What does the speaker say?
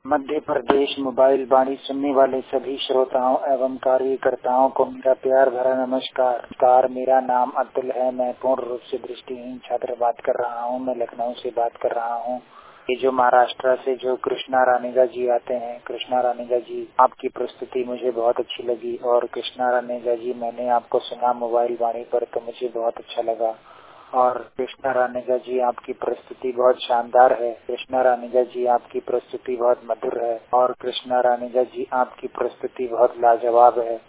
Madhya Pradesh mobile वाणी सुनने वाले सभी श्रोताओं एवं कार्यकर्ताओं को मेरा प्यार भरा नमस्कार। मेरा नाम अब्दुल है। मैं पूर्ण रूप से दृष्टिहीन छात्र बात कर रहा हूँ। मैं लखनऊ से बात कर रहा हूँ। ये जो महाराष्ट्र से जो कृष्णा रानेगा जी आते हैं, कृष्णा रानेगा जी, आपकी प्रस्तुति मुझे बहुत अच्छी लगी। और कृष्णा रानेगा जी, मैंने आपको सुना मोबाइल वाणी पर तो मुझे बहुत अच्छा लगा। और कृष्णा रानेगा जी, आपकी प्रस्तुति बहुत शानदार है। कृष्णा रानेगा जी, आपकी प्रस्तुति बहुत मधुर है। और कृष्णा रानेगा जी, आपकी प्रस्तुति बहुत लाजवाब है।